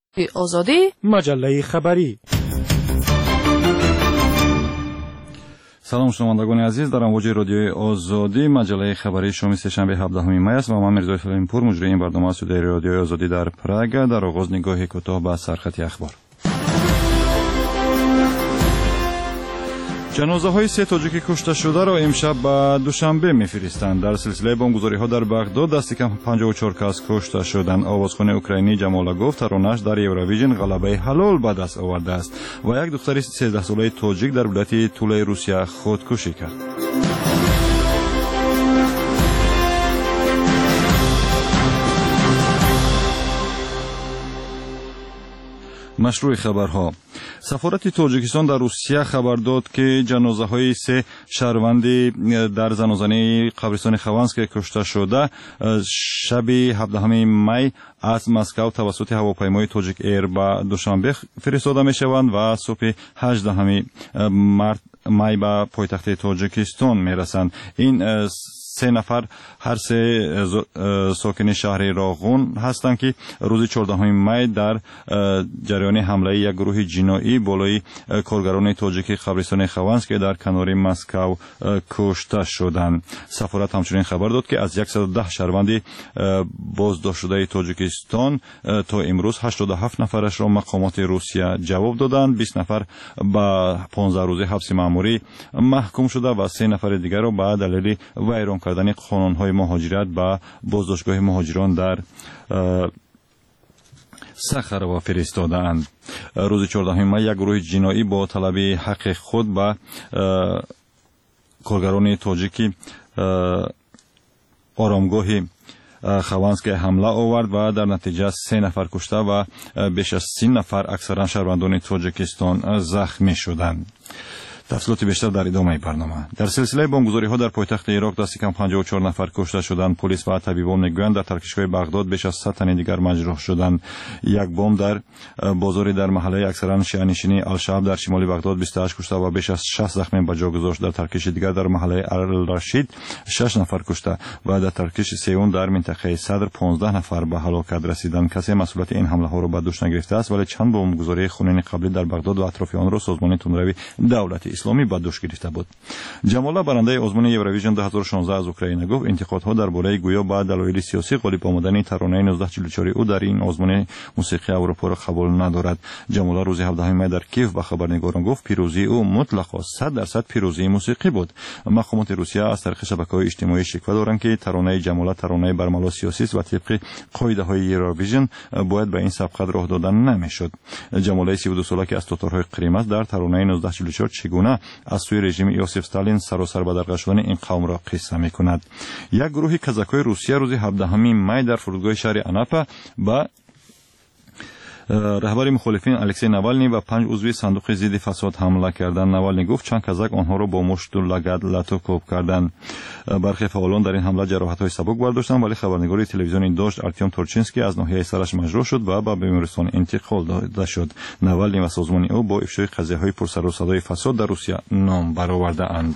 آزادی مجله خبری. سلام شنوندگان عزیز، در امواج رادیوی آزادی مجله خبری شام سه‌شنبه 17 می است و من میرزا فلیمپور مجری این برنامه استودیوی رادیوی آزادی در پراگ. در آغاز نگاهی کوتاه به سرخط اخبار. جنازه های 3 تاجیک کشته شده را امشب به دوشنبه میفرستند. در سلسله بمبگذاری ها در بغداد دست کم 54 کس کشته شدند. آوازخوان اوکراینی جمالا گفت ترانه‌اش در یوروویژن غلبه حلال به دست آورده است و یک دختر 13 ساله تاجیک در ولایت توله روسیه خودکشی کرد. مشروع خبرها. سفارت تاجیکستان در روسیه خبر داد که جنازه های 3 شهروند در زنازنه قبرستان خوانسک کشته شده شب 17 می از مسکو توسط هواپیمای تاجیک ایر به دوشنبه فرستاده می شوند و صبح 18 می به پایتخت تاجیکستان می رسند. این 3 نفر هر 3 ساکن شهر راغون هستند که روز 14 می در جریان حمله یک گروه جنایی بالای کارگران تاجیک قبرستان خوانسک در کنار مسکو کشته شدند. سفارت همچنین خبر داد که از 110 شهروند بازداشت شده تاجیکستان تا امروز 87 نفرش را مقامات روسیه جواب دادند. 20 نفر به 15 روزه حبس مأموری محکوم شده و 3 نفر دیگر را به دلیل ویران کردن قانون‌های مهاجرت به بازداشتگاه مهاجران در سخروا فرستادند. روز 14 می یک گروه جنایی با طلب حق خود به کارگران تاجیکی آرامگاه خوانسک حمله آورد و در نتیجه 3 نفر کشته و بیش از 30 نفر اکثرا شهروندان تاجیکستان زخمی شدند. تفصیلات بیشتر در ادامه برنامه. در سلسله بمبگذاری ها در پایتخت عراق دست کم 54 نفر کشته شدند. پلیس و طبیبان میگویند در ترکشگاه بغداد بیش از 100 تن دیگر مجروح شدند. یک بمب در بازاری در محله اکثرا شیعه‌نشینی الشعب در شمال بغداد 28 کشته و بیش از 60 زخمی به جا گذاشت. در ترکش دیگر در محله الرشید 6 نفر کشته و در ترکش سیون در منطقه صدر 15 نفر به هلاکت رسیدند. کسی مسئولیت این حمله ها را به دوش نگرفته است، ولی چند بمبگذاری خونین قبلی در بغداد و اطراف آن را سازمان تندروی دولت اسلامی دوش گرفته بود. جمالا برنده آزمون یوروویژن 2016 از اوکراین گفت انتقادها درباره گویا با دلایل سیاسی غالب آمدن ترانه 1944 او در این آزمون موسیقی اروپا را قبول ندارد. جمالا روز 17 می در کیف به خبرنگاران گفت پیروزی او مطلقاً 100% پیروزی موسیقی بود. مقامات روسیه از طریق شبکه‌های اجتماعی شکوه دارند که ترانه جمالا ترانه برملا سیاسی است و طبق قاعده‌های یوروویژن باید به این سبقت راه دادن نمیشد. جمالا 32 ساله که از تاتارهای قریم است در ترانه 1944 چگونه از سوی رژیم یوسف استالین سراسر به درگاه شدن این قوم را قصه می‌کند. یک گروه کازاک‌های روسیه روز 17 می در فرودگاه شهر اناپا با رهبر مخالفین الکسی ناوالنی و 5 عضو صندوق ضد فساد حمله کردند. ناوالنی گفت چند کازاک آنها را با مشت و لگد لطو کردند. برخی فعالان در این حمله جراحت‌های سبک برداشتند، ولی خبرنگار تلویزیون داشت ارتیم تورچینسکی از ناحیه سرش مجروح شد و به بیمارستان انتقال داده شد. ناوالنی و سازمان او با افشای قضیه‌های پرسر و صدای فساد در روسیه نام برآورده‌اند.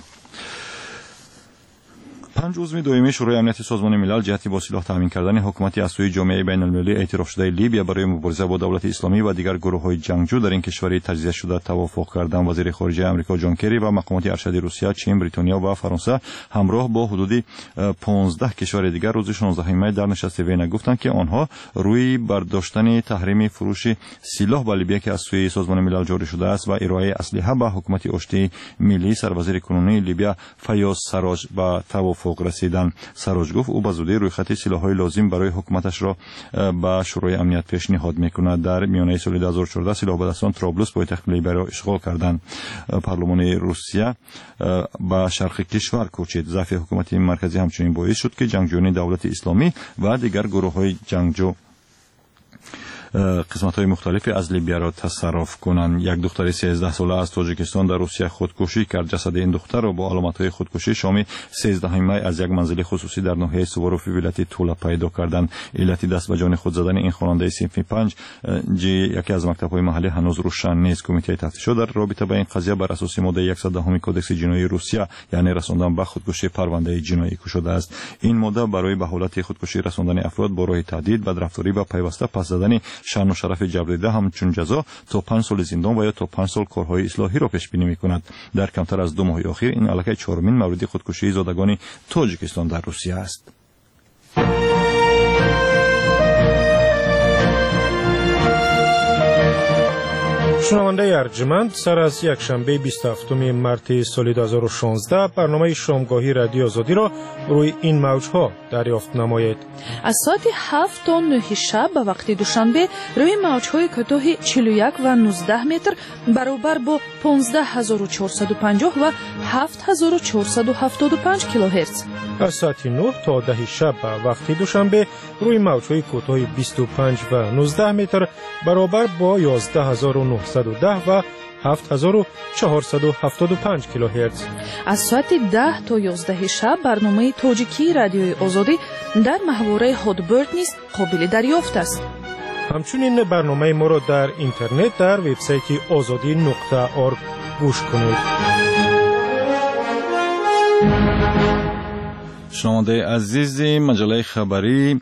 5 عضو دائمی شورای امنیت سازمان ملل جهت با سلاح تامین کردن حکومت از سوی جامعه بین‌المللی اعتراف شده لیبیا برای مبارزه با دولت اسلامی و دیگر گروه‌های جنگجو در این کشور تجزیه شده توافق کردند. وزیر خارجه آمریکا جان کری و مقامات ارشد روسیه، چین، بریتانیا و فرانسه همراه با حدود 15 کشور دیگر روز 16 می در نشست وین گفتند که آنها روی برداشتن تحریم فروش سلاح به لیبیا که از سوی سازمان ملل جاری شده است و ارائه اسلحه به حکومت آشتی ملی سربازی کنونی لیبیا فیاض سراج به توافق رسیدند. سراج گفت او به زودی روی خط سلاح‌های لازم برای حکومتش را به شورای امنیت پیشنهاد می‌کند. در میانه سال 2014 سلاح‌برداران طرابلس پایتخت لیبیا را اشغال کردند. پارلمان روسیه به شرق کشور کوچید. ضعف حکومت مرکزی همچنین باعث شد که جنگجویان دولت اسلامی و دیگر گروه‌های جنگجو قسمت‌های مختلفی از لیبیا را تصرف کنند. یک دختر 13 ساله از تاجیکستان در روسیه خودکشی کرد. جسد این دختر را با علامت‌های خودکشی شام 13 می از یک منزل خصوصی در ناحیه سواروفی ولایت تولا پیدا کردند. علت دست به جان خود زدن این خواننده صنف 5 یکی از مکتب‌های محلی هنوز روشن نیست. کمیته تفتیشات در رابطه با این قضیه بر اساس ماده 110 کدکس جنایی روسیه یعنی رساندن به خودکشی پرونده جنایی گشوده است. این ماده برای به حالت خودکشی رساندن افراد با راه تهدید، بدرفتاری و پیوسته پس زدن شأن و شرف جبریده همچون جزا تا 5 سال زندان و یا تا 5 سال کارهای اصلاحی را پیش بینی می‌کند. در کمتر از 2 ماه اخیر این الکی 4مین مورد خودکشی زادگان تاجیکستان در روسیه است. شنونده ارجمند، سر از یک شنبه 27 مارس سال 2016 برنامه شامگاهی رادیو آزادی را روی این موج‌ها دریافت نمایید. از ساعت 7 تا 9 شب به وقت دوشنبه روی موج‌های کوتاه 41 و 19 متر برابر با 15450 و 7475 کیلوهرتز. از ساعت 9 تا 10 شب به وقت دوشنبه روی موج‌های کوتاه 25 و 19 متر برابر با 11910 و 7475 کیلوهرتز. از ساعت 10 تا 11 شب برنامه تاجیکی رادیوی آزادی در محوره هادبرد نیز قابل دریافت است. همچنین برنامه ما را در اینترنت در وبسایت azadi.org گوش کنید. شنونده عزیز، مجله خبری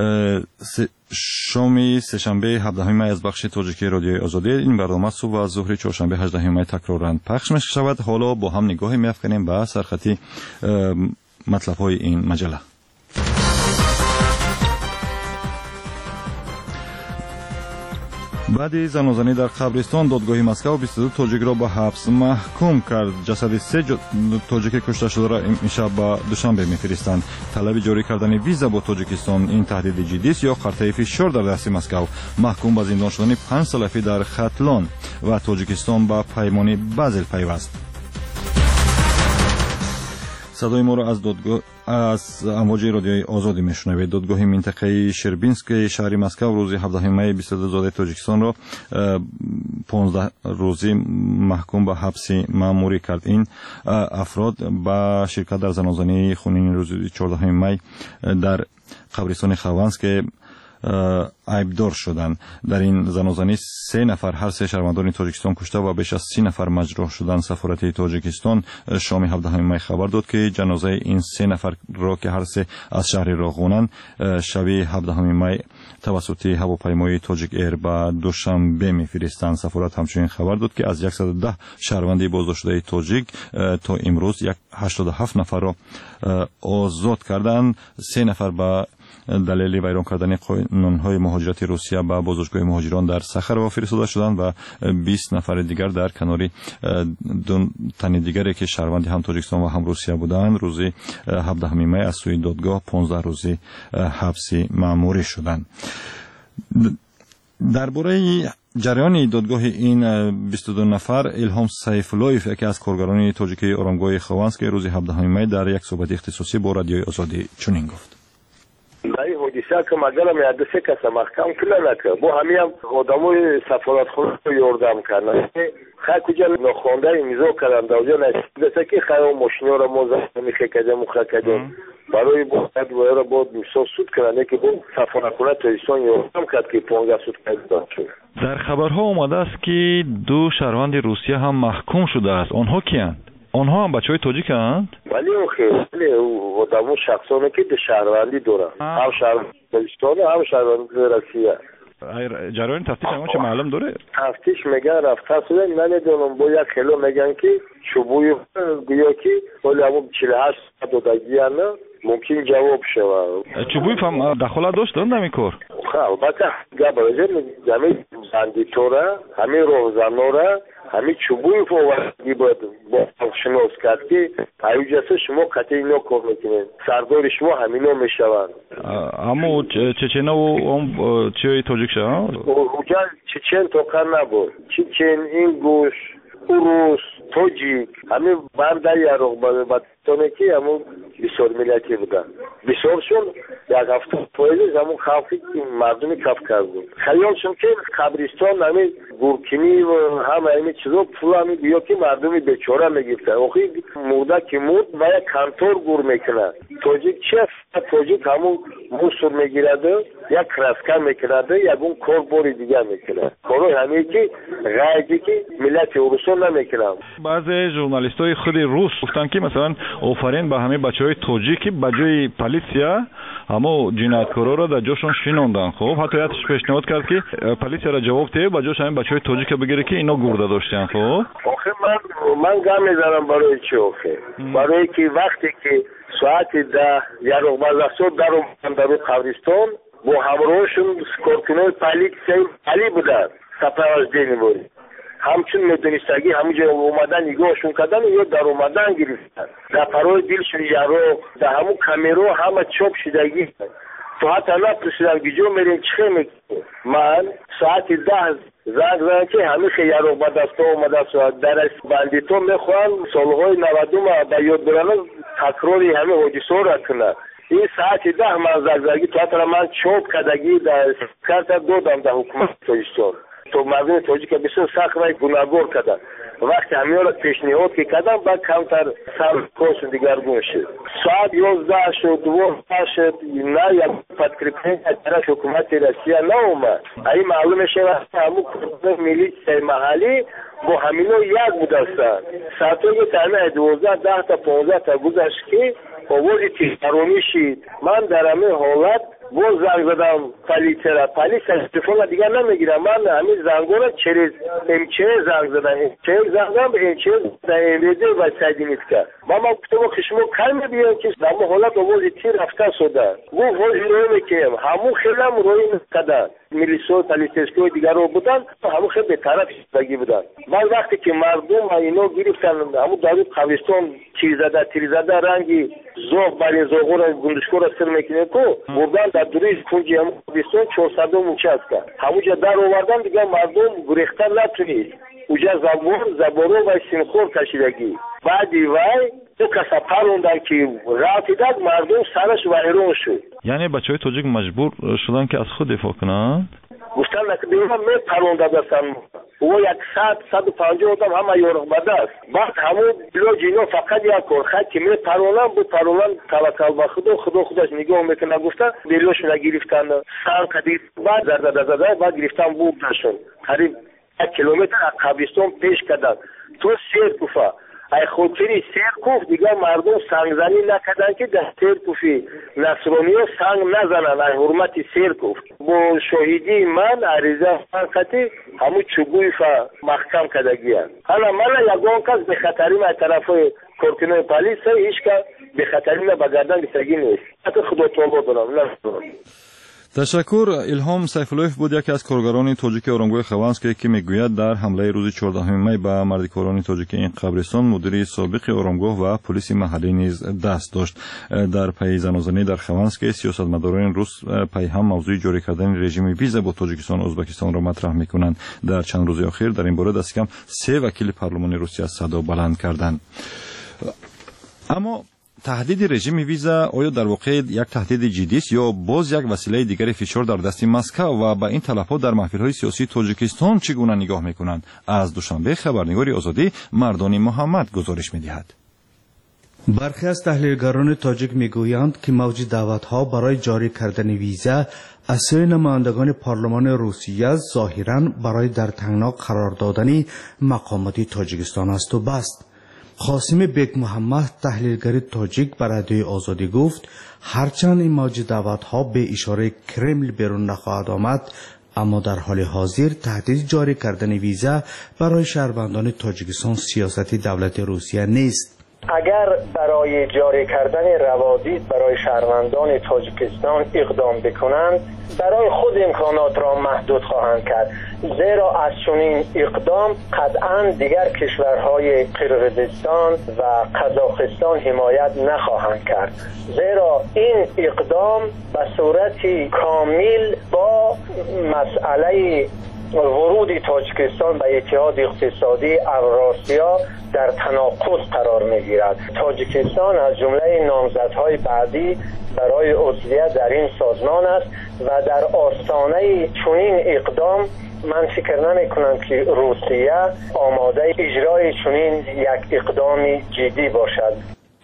شام سه‌شنبه 17 می از بخش تاجیکی رادیوی آزادی. این برنامه صبح و ظهر چهارشنبه 18 می تکرارا پخش می‌شود. حالا با هم نگاهی می‌افکنیم به سرخطی مطلب‌های این مجله. بعد زنازانی در قبرستان، دادگاه مسکو 22 تاجیک را به حبس محکوم کرد. جسد 3 تاجیک کشته شده را امشب به دوشنبه می‌فرستند. طلب جاری کردن ویزا با تاجیکستان این تهدید جدی است یا قطعی فشار در دست مسکو؟ محکوم به زندان شدن 5 سلفی در ختلان و تاجیکستان به پیمان بازل پیوست. صدای ما را از دادگاه از امواج رادیوی آزادی میشنوید. دادگاه منطقه شربینسک شهر مسکو روز 17 می 22 زاده تاجیکستان را 15 روزی محکوم به حبس مأموری کرد. این افراد با شرکت در زنازانی خونین روز 14 می در قبرستان خوانسک عیبدار شدند. در این زنازانی 3 نفر هر 3 شهروندان تاجیکستان کشته و بیش از 30 نفر مجروح شدند. سفارت تاجیکستان شام 17 می خبر داد که جنازه این 3 نفر را که هر 3 از شهر راغونند شب 17 می توسط هواپیمای تاجیک ایر به دوشنبه می‌فرستند. سفارت همچنین خبر داد که از 110 شهروند بازداشت شده تاجیک تا امروز 87 نفر را آزاد کردند. 3 نفر به دلیل ویران کردن قانون‌های مهاجرت روسیه به بازداشتگاه مهاجران در سخر فرستاده شدند و 20 نفر دیگر در کنار 2 تن دیگری که شهروند هم تاجیکستان و هم روسیه بودند روز 17 می از سوی دادگاه 15 روزی حبسی مأموری شدند. درباره جریان دادگاه این 22 نفر الهام سیف‌اللهیف یکی از کارگران تاجیکی آرامگاه خوانسک روز 17 می در یک صحبت اختصاصی با رادیوی آزادی چنین گفت: دای حادثه که مگرم حادثه کس محکم کلا نکه با همیم آدمای سفارت خونه یاردم کردن خیلی کجا نخونده امضا کردن دوجا نشده که خیلی ماشینا را موزه میخکدیم برای باید را بود مثال سود کردن که با سفارت خونه تاجیکستان یاردم کرد که 15 سود کرد شد. در خبرها اومده است که 2 شهروند روسیه هم محکوم شده است. آنها کیند؟ آنها هم بچهای تاجیک هستند؟ ولی خیلی آدمو شخصانه که به شهروندی دارن، هم شهروند تاجیکستان هم شهروند روسیه. جریان تفتیش هم چه معلوم داره؟ تفتیش میگن رفته شده، من نمیدونم با یک خیلو میگن که چوبوی گویا که ولی همون 48 دادگی نه ممکن جواب شود. چوبوی فهم دخالت داشتن در این کار؟ البته گبرجه همین بندیتوره، همین روزانوره، همین چوبوی فوقی باید با شناس کرد که پیوجسه شما قطعی اینا کار میکنید. سردار شما همینا میشوند. اما چچن و چیای تاجیک شد؟ چچن توقع نبود. چچن، اینگوش، روس، تاجیک همین بردی یاروغ باتونه که همون بسیار ملیتی بودن. بسیارشون یک هفته پاییز همون خلقی مردمی کفکر بود. خیالشون که قبرستان همین گورکنی و همه همین چیزا پول همین بیا که مردمی بیچاره میگیفتن. آخی مرده که مرد و یک کنتور گور میکنن. توجیک چه توجیک همون موسور میگیرده یک کراسکا میکنده یا اون کوربوری دیگه میکنه کارو همه که غیری که ملت روسو نمیکنن. بعضی ژورنالیستای خود روس گفتن که مثلا آفرین به همه بچهای توجیکی به جای پلیسیا همو جنایتکارا را در جاشون شینوندن. خب حتی یادش پیشنهاد کرد که پلیسیا را جواب ده به جاش همین بچهای توجیک بگیره که اینا گرده داشتن. خب آخه من گام میزنم برای چی؟ آخه برای که وقتی که ساعت 10 یا رو بازسود در قبرستان با همراهشون کارکنای پلیس بودن سپاهیان بود. همچون میدونستگی همونجا اومدن نگاهشون کردن یا در اومدن گرفتن در پرای دلشون یارو در همون کامیرو همه چوب شدگی تو حتی نپرسیدن گیجو میرین چه میکنی. من ساعت 10 زنگ زدن که همه خیلی یارو با دستا اومده در بندیتو میخوان سالهای 90 با یاد برانه تکراری همه حدیثا را کنه. این ساعت 10 من زنگ تو حتی من چوب کدگی در سکرت دادم در حکومت توجیستان تو مردم توجیک بسیار سخت و گناهگار کردن. وقتی همه را پیشنهاد که کردن بعد کمتر سرکوش دیگرگون شد. ساعت 11 شد 12 شد نه یا پدکریپین طرف حکومت روسیه نه اومد. این معلوم شد همون میلیت محلی با همینا یک بودستن. ساعتایی تنه 12 10 تا 15 تا گذشت که آوازی تیزرونی شید. من در همه حالت باز زنگ زدم پلیس تلفن دیگه نمیگیرم. من همین زنگونه چریز امچه زنگ زدم به امچه در امریده و سیدینیت کرد. من گفتم خشمو کلمه بیان که در همه حالت آوازی تی رفته شده. گفت روی روی میکیم همون خیلی هم روی میکدن میلیسو پلیسکوی دیگر رو بودن همون خیلی به طرف بگی بودن. بعد وقتی که مردم اینو گرفتن همون دارو قبرستان تیر زده رنگی زوغ برای زوغو را گندشکو را سر میکنه که بردن در دوریش کنجی همون قبرستان 400 موچه است کرد. همونجا در آوردن دیگه مردم گریختن نتونید. اونجا زبارو و سینخور کشیدگی. بعدی وای دو کسا پروندن که راتیدد مردم سرش ویرون شد. یعنی بچهای توجیک مجبور شدن که از خود دفاع کنند؟ گفتن که دیگه می پرونده دستن او 150 آدم همه یورق بده است. بعد همون بلو جینو فقط یک کارخد که می پرونن بود پرونن توکل به خدا خودش نگاه میکنه. گفتن بلوشون گرفتن سر کدید بعد زده بعد گرفتن بودشون قریب 1 کیلومتر از قبرستان پیش کردن تو سرکوفه ای خودتری سرکوف دیگه مردم سنگزنی نکردن که در سرکوفی نصرانی ها سنگ نزنن ای حرمت سرکوف با شاهدی من عریضه فنقتی همون چوبوی محکم کدگی هست. حالا من یکان کس به خطرین از طرف کارکنای پلیس هیچ که به خطرین بگردن بسگی نیست. حتی خدا توبه دارم نمیدونم. تشکر. الهام سیفالویف بود یکی از کارگران توجیک آرامگاه خوانسک که میگوید در حمله روز 14 می به مردکاران توجیک این قبرستان مدیر سابق آرامگاه و پلیس محلی نیز دست داشت. در پی زنازنی در خوانسک سیاستمداران روس پی هم موضوع جاری کردن رژیم ویزا با تاجیکستان و ازبکستان را مطرح میکنند. در چند روز اخیر در این باره دست کم 3 وکیل پارلمان روسیه صدا بلند کردند. اما تهدید رژیم ویزا آیا در واقع یک تهدید جدی است یا باز یک وسیله دیگر فشار در دست مسکو و با این طلبها در محفل‌های سیاسی تاجیکستان چگونه نگاه می‌کنند؟ از دوشنبه خبرنگار آزادی مردان محمد گزارش می‌دهد. برخی از تحلیلگران تاجیک میگویند که موج دعوت‌ها برای جاری کردن ویزا از سوی نمایندگان پارلمان روسیه ظاهراً برای در تنگنا قرار دادن مقامات تاجیکستان است و بس. قاسم بیگ محمد تحلیلگر تاجیک بر رادیوی آزادی گفت هرچند این موج دعوت‌ها به اشاره کرمل بیرون نخواهد آمد اما در حال حاضر تهدید جاری کردن ویزا برای شهروندان تاجیکستان سیاست دولت روسیه نیست. اگر برای جاری کردن روابط برای شهروندان تاجیکستان اقدام بکنند برای خود امکانات را محدود خواهند کرد، زیرا از چنین اقدام قطعا دیگر کشورهای قرقیزستان و قزاقستان حمایت نخواهند کرد، زیرا این اقدام به صورت کامل با مسئله ورود تاجیکستان به اتحاد اقتصادی اوراسیا در تناقض قرار میگیرد. تاجیکستان از جمله نامزدهای بعدی برای عضویت در این سازمان است و در آستانه چنین اقدام من فکر نمی کنم که روسیه آماده اجرای چنین یک اقدام جدی باشد.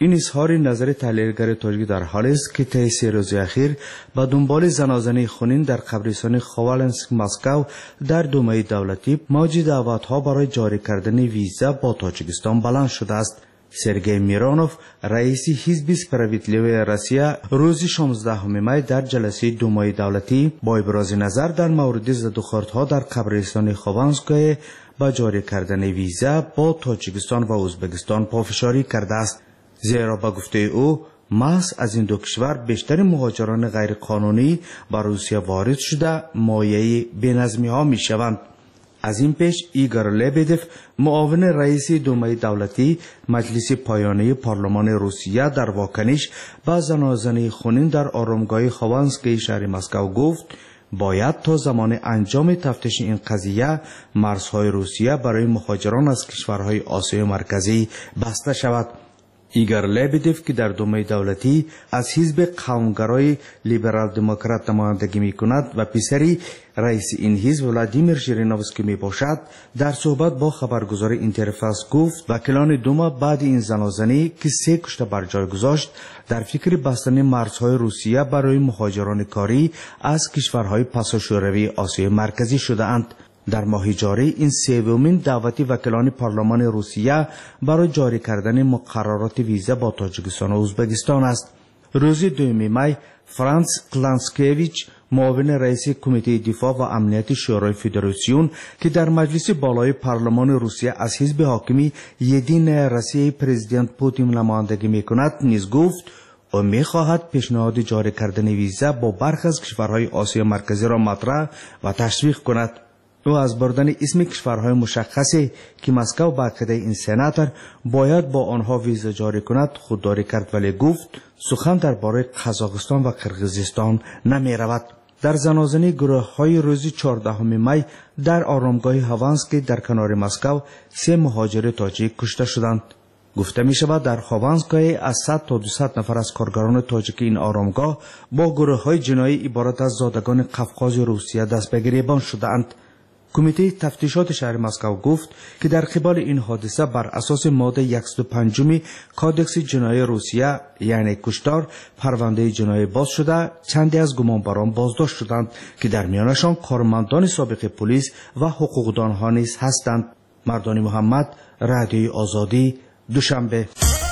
این اظهار نظر تحلیلگر تاجیک در حالی است که طی 3 روز اخیر به دنبال زنازنه خونین در قبرستان خوالنسک مسکو در دومه دولتی موج دعوت‌ها برای جاری کردن ویزا با تاجیکستان بلند شده است. سرگئی میرانوف رئیس حزب سپراویدلیوی روسیه روز 16 می در جلسه دومای دولتی با ابراز نظر در مورد زدوخوردها در قبرستان خوانسکای با جاری کردن ویزا با تاجیکستان و ازبکستان پافشاری کرده است. زیرا با گفته او محض از این دو کشور بیشتر مهاجران غیرقانونی به روسیه وارد شده مایه بینظمی ها می شوند. از این پیش ایگور لبدف معاون رئیس دومه دولتی مجلس پایانی پارلمان روسیه در واکنش به زنازنه خونین در آرامگاه خوانسکی شهر مسکو گفت باید تا زمان انجام تفتیش این قضیه مرزهای روسیه برای مهاجران از کشورهای آسیای مرکزی بسته شود. ایگور لبدف که در دومه دولتی از حزب قومگرای لیبرال دموکرات نمایندگی می کند و پسری رئیس این حزب ولادیمیر ژیرینوفسکی می باشد، در صحبت با خبرگزار اینترفاکس گفت وکیلان دوما بعد این زنازنه که 3 کشته بر جای گذاشت در فکر بستن مرزهای روسیه برای مهاجران کاری از کشورهای پاساژوروی آسیای مرکزی شده اند. در ماه جاری این 3مین دعوت وکیلان پارلمان روسیه برای جاری کردن مقررات ویزا با تاجیکستان و ازبکستان است. روز 2 می فرانس کلانسکیویچ معاون رئیس کمیته دفاع و امنیت شورای فدراسیون که در مجلس بالای پارلمان روسیه از حزب حاکمی یدینه روسیه پرزیدنت پوتین نمایندگی میکند نیز گفت او میخواهد پیشنهاد جاری کردن ویزا با برخی از کشورهای آسیا مرکزی را مطرح و تشویق کند. او از بردن اسم کشورهای مشخصی که مسکو با عقیده این سناتور باید با آنها ویزا جاری کند خودداری کرد، ولی گفت سخن درباره قزاقستان و قرقیزستان نمی رود. در زنازنه گروه های روز 14 می در آرامگاه خوانسکی در کنار مسکو 3 مهاجر تاجیک کشته شدند. گفته می شود در خوانسکای از 100 تا 200 نفر از کارگران تاجیک این آرامگاه با گروه های جنایی عبارت از زادگان قفقاز روسیه دست به گریبان شدند. کمیته تفتیشات شهر مسکو گفت که در قبال این حادثه بر اساس ماده 105 کادکس جنایی روسیه یعنی کشتار پرونده جنایی باز شده، چندی از گمانبران بازداشت شدند که در میانشان کارمندان سابق پلیس و حقوقدانها نیز هستند. مردانی محمد، رادیوی آزادی، دوشنبه.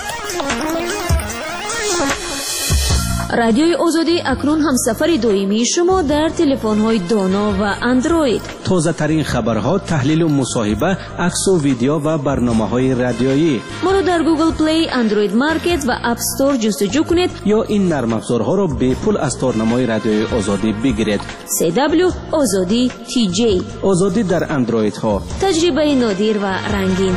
رادیوی آزادی اکنون همسفر دائمی شما در تلفن‌های دانا و اندروید. تازه ترین خبرها، تحلیل و مصاحبه، عکس و ویدیو و برنامه‌های رادیویی. ما را در گوگل پلی، اندروید مارکت و اپ استور جستجو کنید یا این نرم افزارها را به پول از تارنمای رادیوی آزادی بگیرید. CW آزادی TJ. آزادی در اندروید ها. تجربه نادر و رنگین.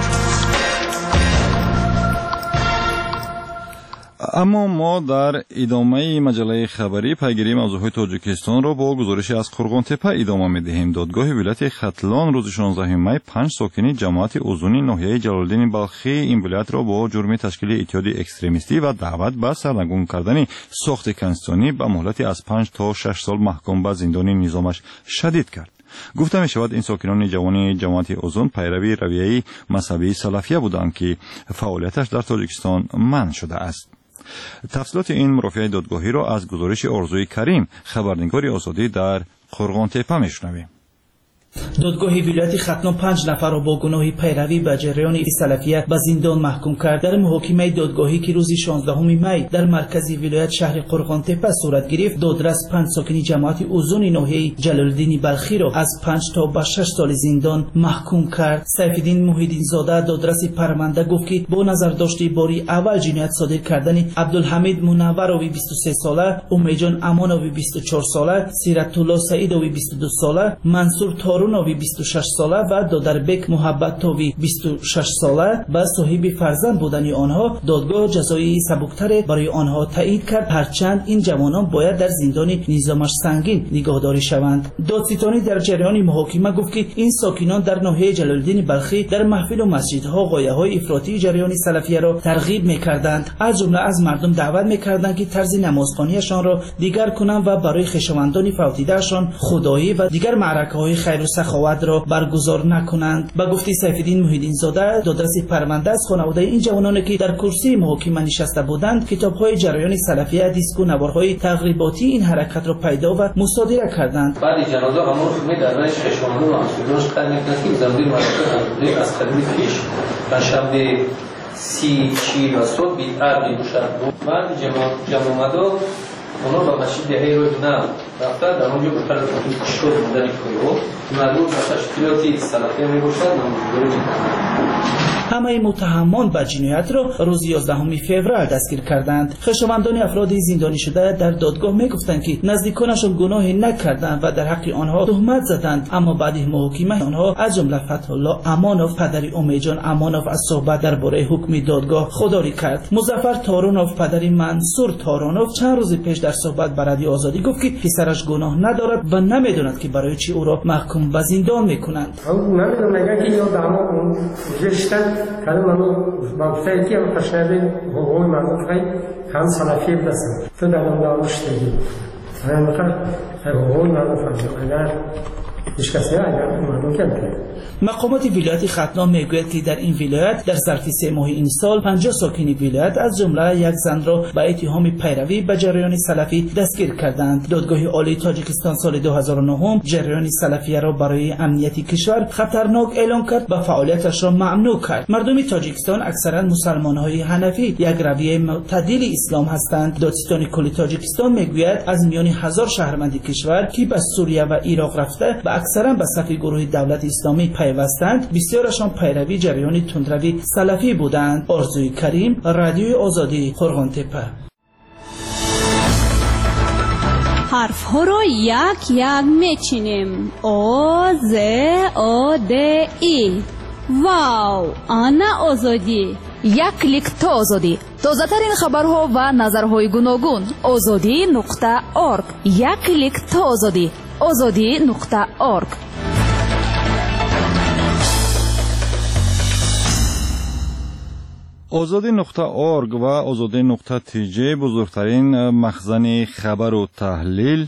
اما ما در ادامه مجله خبری پیگیری موضوعات تاجیکستان را با گزارشی از قرغانتپه ادامه می‌دهیم. دادگاه ولایت ختلان روز 16 می 5 ساکن جماعت اوزونی ناحیه جلالالدین بلخی این ولایت را با جرم تشکیل اتحاد اکستریمیستی و دعوت به سرنگون کردن ساخت کنستانی به مهلت از 5 تا 6 سال محکوم به زندان نظامش شدید کرد. گفته می شود این ساکنان جوان جماعت اوزون پیروی رویه مذهبی سلفیه بودند که فعالیتش در تاجیکستان منع شده است. تفصیلات این مرافعه دادگاهی را از گزارش آرزوی کریم خبرنگار آزادی در قرغانتپه میشنویم. دادگاه ولایت ختلان 5 نفر را با گناه پیروی به جریان سلفیه به زندان محکوم کرد. در محاکمه دادگاهی که روز 16 می در مرکز ولایت شهر قرغانتپه صورت گرفت، دادرس 5 ساکن جماعت اوزون ناحیه جلالالدین بلخی را از 5 تا به 6 سال زندان محکوم کرد. سیفالدین محیدین زاده دادرس پرونده گفت که با نظر داشته باری اول جنایت صادر کردن عبدالحمید منوروی 23 ساله، امیجان امانوی 24 ساله، سیرت الله سعیدوی 22 ساله، منصور تارونوی 26 ساله و دادربک محبتوی 26 ساله به صاحب فرزند بودن آنها دادگاه جزایی سبکتر برای آنها تایید کرد، هرچند این جوانان باید در زندان نظامش سنگین نگهداری شوند. دادستانی در جریان محاکمه گفت که این ساکنان در ناحیه جلالالدین بلخی در محفل و مسجدها غایه‌های افراطی جریان سلفیه را ترغیب می‌کردند، از جمله از مردم دعوت می‌کردند که طرز نمازخوانیشان را دیگر کنند و برای خویشاوندان فوتیده‌شان خدایی و دیگر معرکه‌های خیر و سخا سخاوت را برگزار نکنند. به گفته سیفالدین محیدین زاده، دادرس پرونده از خانواده این جوانانی که در کرسی محاکمه نشسته بودند کتاب‌های جریان سلفیه، دیسک و نوارهای تقریباتی این حرکت را پیدا و مصادره کردند. بعد جنازه امور می در راه خشمانو و مسئولانش قدم نکنیم زمین مرکز از قدمی پیش پنجشنبه 30 و صبح بی‌عربی مشرف بود. بعد جمع آمده اونا با مسجد دهه روی نم رفته در اونجا به طرف شد مدنی کویو معلوم تشکیلاتی سلفیه می باشد نمودگاری می کنند. همه متهمان به جنایت را روز 11 فوریه دستگیر کردند. خویشاوندان افراد زندانی شده در دادگاه میگفتند که نزدیکانشان گناهی نکردند و در حق آنها تهمت زدند، اما بعد محاکمه آنها از جمله فتح‌الله امانوف، پدری امیدجان امانوف از صحبت درباره حکم دادگاه خودداری کرد. مظفر تارونوف، پدری منصور تارونوف، چند روز پیش در صحبت با رادیو آزادی گفت که پسرش گناه ندارد و نمیداند که برای چی او را محکوم به زندان میکنند. کله منو با فکری و تشنابی حقوقی مردم خیلی هم سلفی بدستم تو در اون داروش دیگه من میخوام حقوقی مردم فهمم اگر هیچ کسی اگر مردم کنه. مقامات ولایت ختنا میگوید که در این ولایت در ظرف 3 ماه این سال 50 ساکن ولایت از جمله یک زن را به اتهام پیروی به جریان سلفی دستگیر کردند. دادگاه عالی تاجیکستان سال 2009 جریان سلفی را برای امنیت کشور خطرناک اعلام کرد و فعالیتش را ممنوع کرد. مردم تاجیکستان اکثرا مسلمان‌های حنفی یک رویه معتدل اسلام هستند. دادستان کل تاجیکستان میگوید از میان 1000 شهروند کشور که به سوریه و عراق رفته و اکثرا به صف گروه دولت اسلامی پیوستند، بسیارشان پیروی جریان تندروی سلفی بودند. آرزوی کریم، رادیوی آزادی، قرغانتپه. حرف ها رو یک یک میچینیم. او ز او د ای. واو، آنا آزادی. یک کلیک تا آزادی. تازه ترین خبرها و نظرهای گوناگون. azadi.org. یک کلیک تا آزادی. azadi.org. azadi.org و azadi.tj بزرگترین مخزن خبر و تحلیل،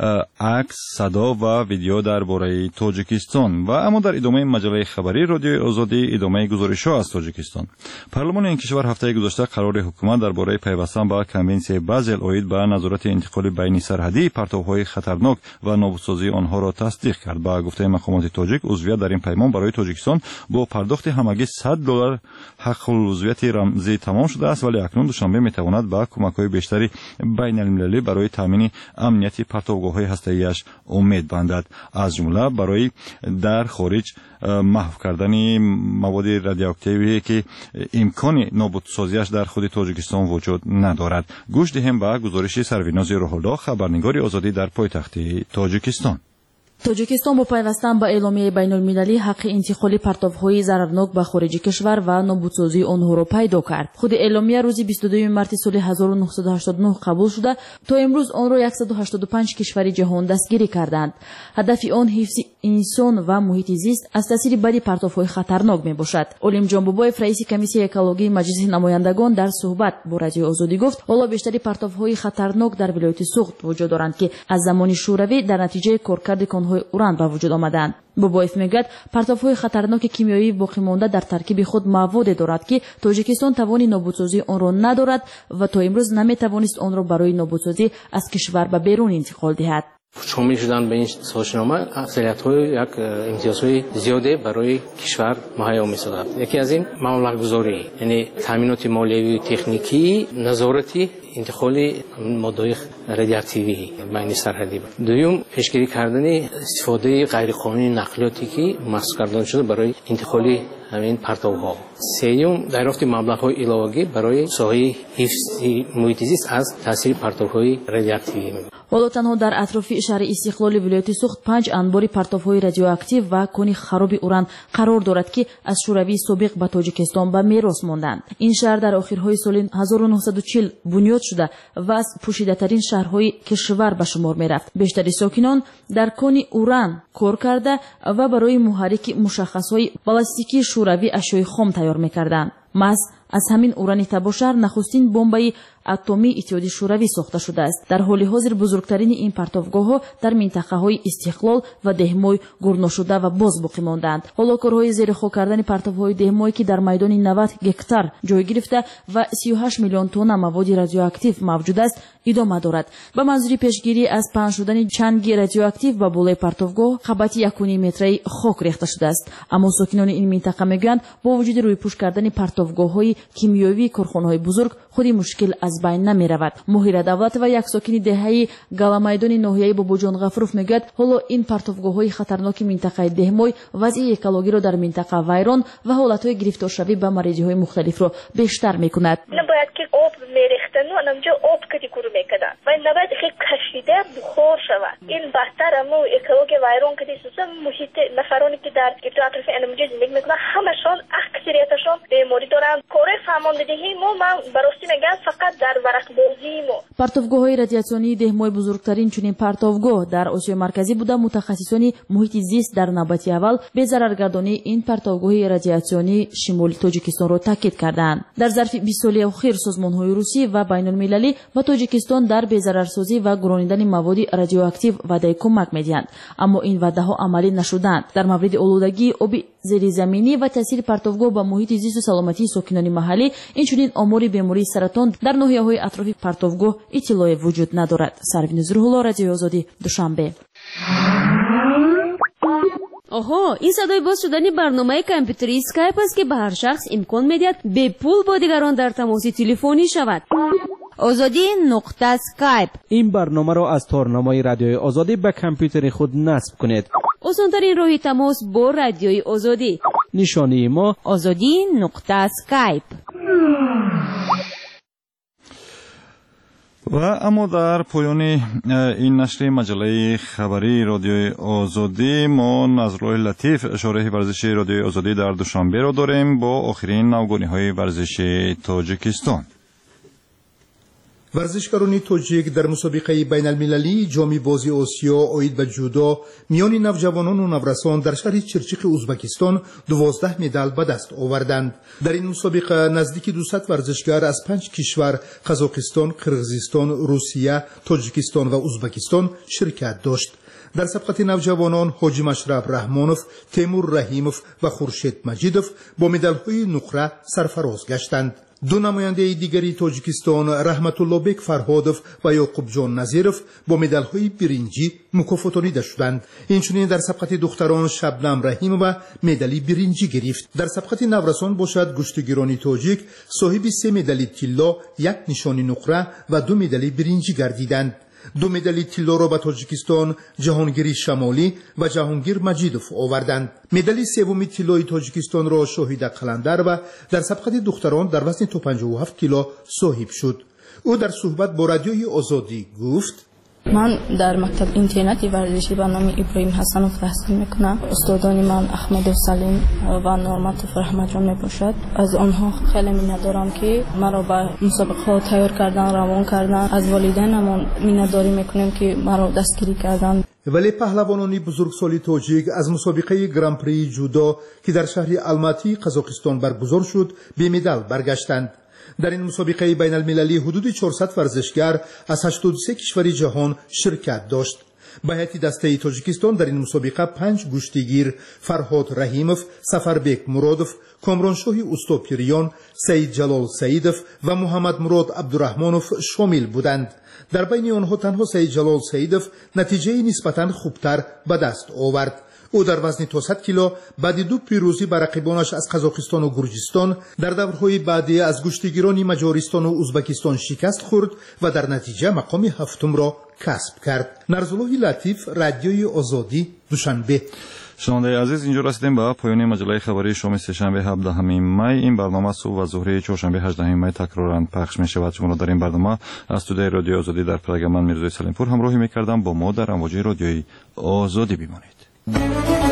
عکس، صدا و ویدیو درباره تاجیکستان. و اما در ادامه مجله خبری رادیو آزادی ادامه گزارش‌ها از تاجیکستان. پارلمان این کشور هفته گذشته قرار حکومت درباره پیوستن به کنونسیون بازل اوید به نظارت انتقال بین سرحدی پرتوهای خطرناک و نابودسازی آنها را تصدیق کرد. با گفته مقامات تاجیک، عضویت در این پیمان برای تاجیکستان با پرداخت همگی $100 حق العضویت رمزی تمام شده است، ولی اکنون دوشنبه میتواند با کمک‌های بیشتری بین المللی برای تامین امنیت پرتوگاه‌های هسته‌ایش امید بندد، از جمله برای در خارج محو کردن مواد رادیواکتیوی که امکان نابودسازیش در خود تاجیکستان وجود ندارد. گوش دهیم به گزارش سرویناز روح‌الله، خبرنگار آزادی در پایتخت تاجیکستان. تاجیکستان با پیوستن به اعلامیه بین المللی حق انتقال پرتوهای ضررناک به خارج کشور و نابودسازی آنها را پیدا کرد. خود اعلامیه روز 22 مارس سال 1989 قبول شده. تا امروز آن را 185 کشور جهان دستگیری کردند. هدف آن حفظ انسان و محیط زیست از تاثیر بدی پرتوهای خطرناک می باشد. علیم جان بابایف، رئیس کمیسیون اکولوژی مجلس نمایندگان، در صحبت با رادیو آزادی گفت حالا بیشتری پرتوهای خطرناک در ولایت سوخت وجود دارند که از زمان شوروی در نتیجه کارکرد کانهای اوران به وجود آمدند. بابایف میگوید پرتوهای خطرناک کیمیایی باقی مانده در ترکیب خود مواد دارد که تاجیکستان توان نابودسازی آن را ندارد و تا امروز نمیتوانست آن را برای نابودسازی از کشور به بیرون انتقال دهد. شامل شدن به این سازشنامه اصالت‌های یک امتیازهای زیاده برای کشور مهیا می‌سازد. یکی از این مبلغ‌گذاری، یعنی تامینات مالیوی و تکنیکی، نظارتی انتقال ماده‌های رادیواکتیوی بین سرحدی. دوم، پیشگیری کردن استفاده غیرقانونی نقلیاتی که محسوب کردن شده برای انتقال همین پرتوها. سوم، دریافت مبلغ‌های علاوه‌ای برای ساحه حفظ محیط زیست از تاثیر پرتوهای رادیواکتیوی. حالا تنها در اطراف شهر استقلال ولایت سوخت 5 انبار پرتوهای رادیواکتیو و کانی خراب اوران قرار دارد که از شوروی سابق به تاجیکستان به میراث ماندند. این شهر در آخرهای سال 1940 بنیاد شده و از پوشیده‌ترین شهرهای کشور به شمار می‌رفت. بیشتر ساکنان در کانی اوران کار کرده و برای محرک مشخصهای بالستیکی شوروی اشیاء خام تیار می‌کردند. مس аз ҳамин урани табошар нахустин бомбаи атомии иттиҳоди шӯравӣ сохта шудааст. дар ҳоли ҳозир бузургтарини ин партовгоҳҳо дар минтақаҳои Истиқлол ва Деҳмой гурношуда ва боз боқӣ мондаанд. ҳоло корҳои зерихок кардани партовҳои Деҳмой ки дар майдони 90 гектар ҷой гирифта ва 38 миллион тонна маводи радиоактив мавҷуд аст идома дорад. ба манзури пешгирӣ аз паҳн шудани чанги радиоактив ба болои партовгоҳ қабати 1 метраи хок рехта шудааст. аммо сокинони ин минтақа мегӯянд бо вуҷуди рӯйпӯш кардани партовгоҳҳои кимиёвии корхонаҳои бузург худи мушкил аз байн намеравад. Моҳира Давлатова, як сокини деҳаи галамайдони ноҳияи Бобоҷон Ғафуров мегӯяд ҳоло ин партовгоҳҳои хатарноки минтақаи Деҳмой вазъи экологиро дар минтақа вайрон ва ҳолатҳои гирифторшавӣ ба мареҷиҳои мухталифро бештар мекунад. Набояд ки об мерехтану анамҷо об кади гуру мекада ва набояд хе кашида бухор шавад. ин баҳтар аммо экология вайрон кади суса муҳити нафароне ки дар гирду атрофи анамҷо зиндагӣ мекунанд ҳамашон аксарияташон беморӣ доранд. кораи фармондиҳии мо ман барости мегӯям фақат дар варақбозии мо. партовгоҳҳои радиатсионии Деҳмой бузургтарин чунин партовгоҳ дар Осиёи марказӣ буда мутахассисони муҳити зист дар навбати аввал безараргардонии ин партовгоҳи радиатсионии шимоли Тоҷикистонро таъкид карданд. дар зарфи 20 соли охир созмонҳои русӣ ва байнулмилалӣ ба Тоҷикистон дар безарарсозӣ ва гуронидани маводи радиоактив ваъдаи кӯмак медиҳанд, аммо ин ваъдаҳо амалӣ нашуданд. дар мавриди олудагии оби зеризаминӣ ва таъсири партовгоҳ ба муҳити зисту саломатии сокинони маҳаллӣ, инчунин омори бемории саратон дар ноҳияҳои атрофи партовгоҳ иттилое вуҷуд надорад. Сарвинуз Рӯҳулло, Радиои Озодӣ, Душанбе. оҳо, ин садои боз шудани барномаи компютерии скайп аст ки ба ҳар шахс имкон медиҳад бепул бо дигарон дар тамоси телефонӣ шавад. озодӣ.скайп. ин барномаро аз торнамои Радиои Озодӣ ба компютери худ насб кунед. осонтарин роҳи тамос бо Радиои Озодӣ. нишонии мо озодӣ.скайп. ва аммо дар поёни ин нашри маҷаллаи хабарии Радиои Озодӣ мо Назруллоҳи Латиф, шорҳи варзиши Радиои Озодӣ дар Душанберо дорем бо охирин навгониҳои варзиши Тоҷикистон. ورزشکاران تاجیک در مسابقه بین المللی جام بازی آسیا عاید به جودو میان نوجوانان و نورسان در شهر چرچیق ازبکستان 12 مدال به دست آوردند. در این مسابقه نزدیک 200 ورزشکار از 5 کشور قزاقستان، قرغیزستان، روسیه، تاجیکستان و ازبکستان شرکت داشت. در سبقت نوجوانان حاجی مشرف رحمانوف، تیمور رحیموف و خورشید مجیدوف با مدال‌های نقره سرفراز گشتند. دو نماینده دیگری تاجیکستان رحمت الله بیگ فرهادوف و یعقوب جان نظیروف با مدال‌های برنجی مکافاتانیده شدند. اینچنین در سبقت دختران شبنم رحیمووا مدال برنجی گرفت. در سبقت نورسان باشد گشتگیران تاجیک صاحب 3 مدال طلا، 1 نشان نقره و 2 مدال برنجی گردیدند. 2 مدال طلا را به تاجیکستان جهانگیر شمالی و جهانگیر مجیدوف آوردند. مدال سوم طلای تاجیکستان را شاهید قلندر و در سبقت دختران در وزن تا 57 کیلو صاحب شد. او در صحبت با رادیوی آزادی گفت: من در مکتب اینترنتی ورزشی به نام ابراهیم حسنوف تحصیل میکنم. استادان من احمد سلیم و نورمت رحمتجان میباشد. از آنها خیلی منت دارم که مرا به مسابقه ها تیار کردن، روان کردن. از والدینم منتداری میکنیم که مرا دستگیری کردن. ولی پهلوانان بزرگسالی تاجیک از مسابقه گران پری جودو که در شهر الماتی قزاقستان برگزار شد به مدال برگشتند. در این مسابقه بین المللی حدود 400 ورزشکار از 83 کشور جهان شرکت داشت. به هیئت دسته تاجیکستان در این مسابقه 5 گشتیگیر فرهاد رحیموف، سفربek مرادوف، کامرانشاه استاپیریان، سید جلال سیدوف و محمد مراد عبدالرحمانوف شامل بودند. در بین آنها تنها سید جلال سیدوف نتیجه نسبتاً خوبتر به دست آورد. او در وزن تا 100 کیلو بعد 2 پیروزی بر رقیبانش از قزاقستان و گرجستان در دورهای بعدی از گشتگیران مجارستان و ازبکستان شکست خورد و در نتیجه مقام هفتم را کسب کرد. نرزالله لطیف، رادیوی آزادی، دوشنبه. شنوندگان عزیز، اینجا رسیدیم به پایان مجله خبری شام سه‌شنبه 17 می. این برنامه صبح و ظهر چهارشنبه 18 می تکرارا پخش می شود. شما در این برنامه از استودیوی رادیو آزادی در پرگمان میرزای سلیمپور همراهی میکردم. با ما در امواج رادیوی آزادی بمانید.